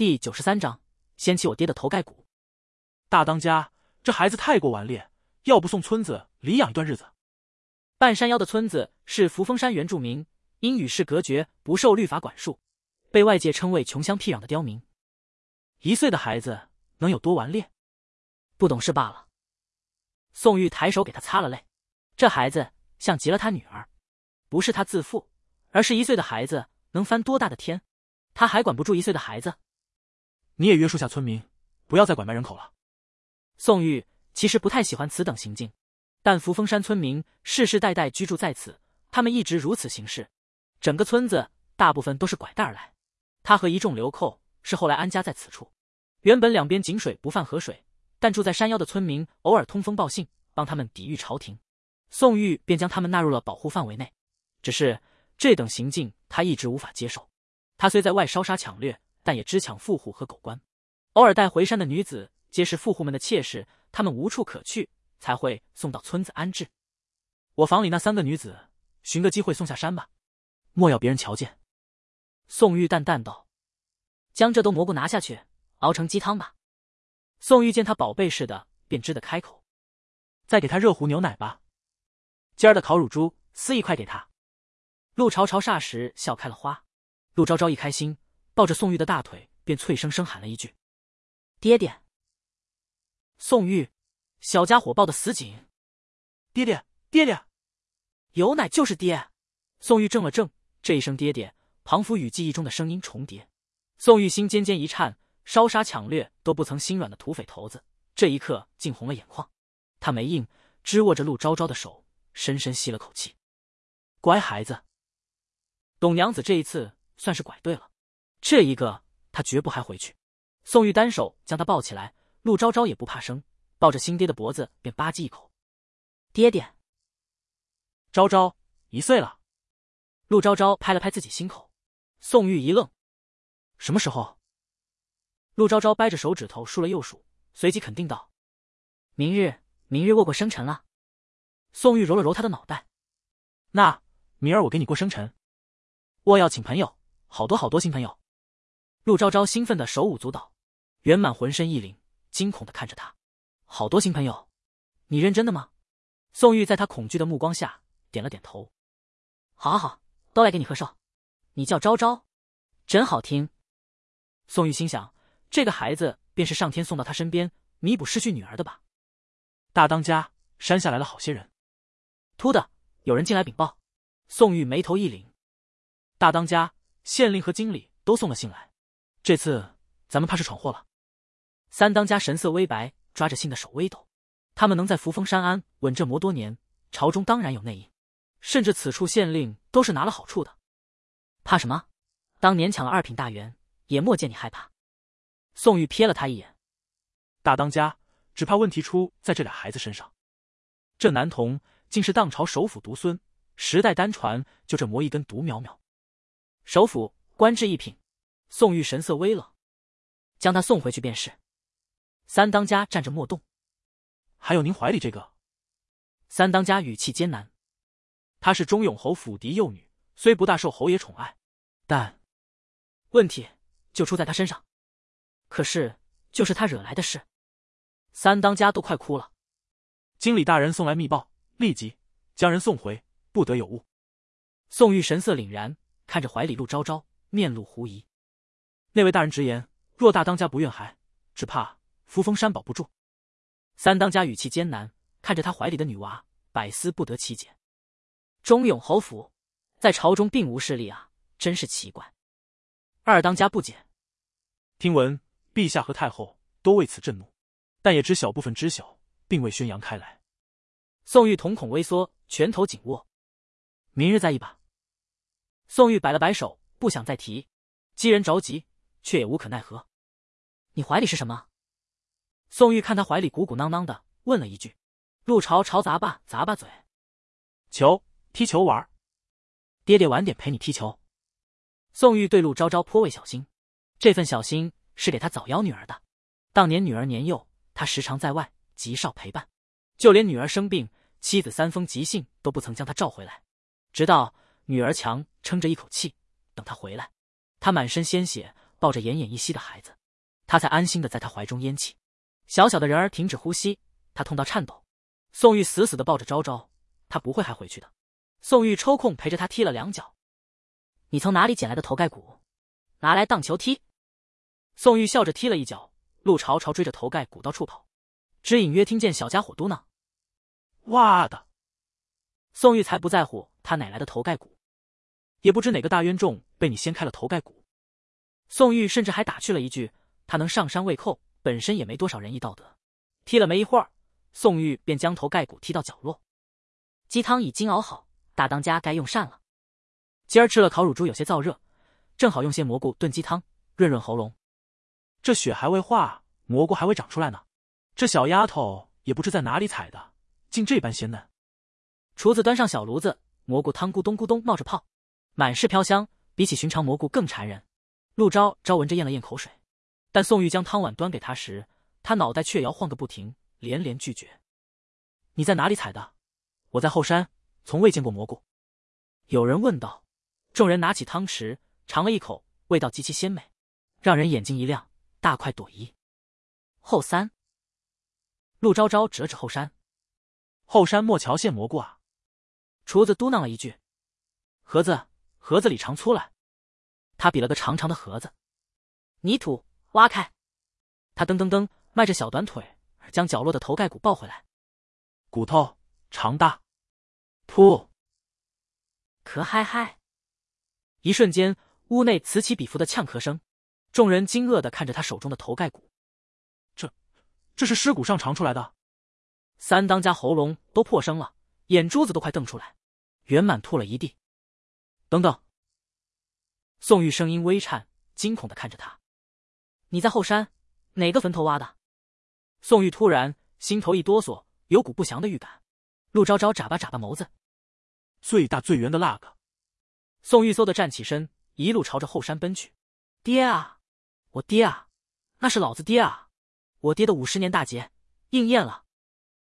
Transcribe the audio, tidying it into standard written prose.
第93章，掀起我爹的头盖骨。 大当家，这孩子太过顽劣，要不送村子里养一段日子。 半山腰的村子是扶风山原住民，因与世隔绝，不受律法管束，被外界称为穷乡僻壤的刁民。1岁的孩子能有多顽劣？不懂事罢了。宋玉抬手给他擦了泪，这孩子像极了他女儿，不是他自负，而是1岁的孩子能翻多大的天，他还管不住1岁的孩子。 你也约束下村民，不要再拐卖人口了。 宋玉其实不太喜欢此等行径，但扶风山村民世世代代居住在此，他们一直如此行事，整个村子大部分都是拐带而来。他和一众流寇是后来安家在此处，原本两边井水不犯河水，但住在山腰的村民偶尔通风报信，帮他们抵御朝廷，宋玉便将他们纳入了保护范围内。只是这等行径他一直无法接受，他虽在外烧杀抢掠，但也只抢富户和狗官，偶尔带回山的女子皆是富户们的妾室，他们无处可去，才会送到村子安置。我房里那3个女子，寻个机会送下山吧，莫要别人瞧见。宋玉淡淡道：“将这兜蘑菇拿下去，熬成鸡汤吧。”宋玉见他宝贝似的，便支得开口：“ 再给他热壶牛奶吧。 今儿的烤乳猪撕一块给他。”陆朝朝霎时笑开了花，陆昭昭一开心，抱着宋玉的大腿，便脆生生喊了一句：“爹爹！”宋玉小家伙抱得死紧：“ 爹爹，爹爹！ 有奶就是爹！”宋玉怔了怔，这一声爹爹，庞府语记忆中的声音重叠。宋玉心尖尖一颤，烧杀抢掠都不曾心软的土匪头子，这一刻竟红了眼眶。他没应，支握着陆昭昭的手，深深吸了口气：“乖孩子。”董娘子这一次算是拐对了，这一个他绝不还回去。宋玉单手将他抱起来，陆昭昭也不怕生，抱着新爹的脖子便吧唧一口：“爹爹！” 昭昭1岁了。 陆昭昭拍了拍自己心口。宋玉一愣：“什么时候？”陆昭昭掰着手指头数了又数，随即肯定道：“明日过生辰了。”宋玉揉了揉他的脑袋：“ 那明儿我给你过生辰。 我要请朋友，好多新朋友。”陆昭昭兴奋的手舞足蹈，圆满浑身一凛，惊恐的看着他：“好多新朋友？你认真的吗？”宋玉在他恐惧的目光下点了点头：“好，都来给你贺寿。你叫昭昭，真好听。”宋玉心想，这个孩子便是上天送到他身边，弥补失去女儿的吧。 大当家，山下来了好些人。 突的，有人进来禀报。宋玉眉头一凛：“大当家，县令和经理都送了信来，这次咱们怕是闯祸了。”3当家神色微白，抓着信的手微抖。他们能在扶风山安稳这么多年，朝中当然有内应，甚至此处县令都是拿了好处的。怕什么？当年抢了2品大员，也莫见你害怕。宋玉瞥了他一眼：“ 大当家，只怕问题出在这俩孩子身上。这男童竟是当朝首辅独孙，10代单传，就这磨一根独苗苗。 首辅官至1品。”宋玉神色微冷：“将他送回去便是。”3当家站着莫动。 还有您怀里这个 ？3当家语气艰难：“ 她是忠永侯府嫡幼女，虽不大受侯爷宠爱，但问题就出在他身上。可是就是他惹来的事。”3当家都快哭了。 经理大人送来密报，立即将人送回，不得有误。 宋玉神色凛然，看着怀里陆昭昭，面露狐疑。 那位大人直言，若大当家不愿孩，只怕扶风山保不住。 3当家语气艰难，看着他怀里的女娃，百思不得其解。忠永侯府在朝中并无势力啊，真是奇怪。2当家不解： 听闻陛下和太后都为此震怒，但也只小部分知晓，并未宣扬开来。 宋玉瞳孔微缩，拳头紧握：明日再议吧。宋玉摆了摆手，不想再提。姬人着急，却也无可奈何。你怀里是什么？宋玉看他怀里鼓鼓囊囊的，问了一句。陆朝朝咂巴嘴： 球，踢球玩。 爹爹晚点陪你踢球。宋玉对陆昭昭颇为小心，这份小心是给他早夭女儿的。当年女儿年幼，他时常在外，极少陪伴，就连女儿生病，妻子3封急信都不曾将他召回来。直到女儿强撑着一口气等他回来，他满身鲜血， 抱着奄奄一息的孩子，他才安心的在他怀中咽气。小小的人儿停止呼吸，他痛到颤抖。宋玉死死的抱着昭昭，他不会还回去的。宋玉抽空陪着他踢了2脚。你从哪里捡来的头盖骨？拿来荡球踢。宋玉笑着踢了一脚，陆朝朝追着头盖骨到处跑，只隐约听见小家伙嘟囔： 哇的。 宋玉才不在乎他哪来的头盖骨， 也不知哪个大冤种被你掀开了头盖骨。 宋玉甚至还打趣了一句，他能上山喂寇，本身也没多少仁义道德。踢了没一会儿，宋玉便将头盖骨踢到角落。鸡汤已经熬好，大当家该用膳了。今儿吃了烤乳猪有些燥热，正好用些蘑菇炖鸡汤，润润喉咙。 这雪还未化，蘑菇还未长出来呢。这小丫头也不知在哪里采的，竟这般鲜嫩。 厨子端上小炉子，蘑菇汤咕咚咕咚冒着泡，满是飘香，比起寻常蘑菇更馋人。陆昭昭闻着咽了咽口水，但宋玉将汤碗端给他时，他脑袋却摇晃个不停，连连拒绝。你在哪里采的？我在后山，从未见过蘑菇。有人问道。众人拿起汤匙尝了一口，味道极其鲜美，让人眼睛一亮，大快朵颐。后山。陆昭昭指了指后山。 后山莫桥县蘑菇啊。 厨子嘟囔了一句。盒子里长粗来。他比了个长长的盒子。泥土挖开。他噔噔噔迈着小短腿，将角落的头盖骨抱回来。 骨头长大。噗。 咳嗨嗨。一瞬间，屋内此起彼伏的呛咳声，众人惊愕地看着他手中的头盖骨。 这是尸骨上长出来的。 三当家喉咙都破声了，眼珠子都快瞪出来，圆满吐了一地。等等。宋玉声音微颤，惊恐地看着他。你在后山哪个坟头挖的？宋玉突然心头一哆嗦，有股不祥的预感。陆昭昭眨巴眨巴眸子。 最大最圆的那个。 宋玉嗖地站起身，一路朝着后山奔去。爹啊，我爹啊，那是老子爹啊！我爹的50年大劫应验了，